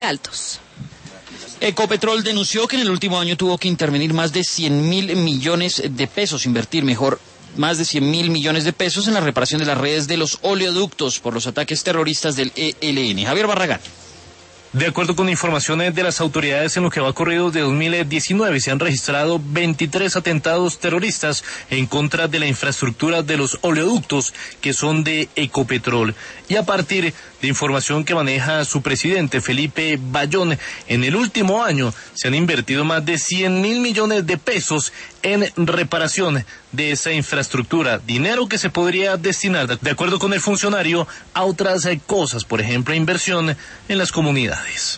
altos. Ecopetrol denunció que en el último año tuvo que intervenir más de 100.000 millones de pesos, más de 100.000 millones de pesos en la reparación de las redes de los oleoductos por los ataques terroristas del ELN. Javier Barragán. De acuerdo con informaciones de las autoridades, en lo que va corrido de 2019 se han registrado 23 atentados terroristas en contra de la infraestructura de los oleoductos que son de Ecopetrol. Y a partir de información que maneja su presidente Felipe Bayón, en el último año se han invertido más de 100.000 millones de pesos en reparación de esa infraestructura, dinero que se podría destinar, de acuerdo con el funcionario, a otras cosas, por ejemplo, inversión en las comunidades.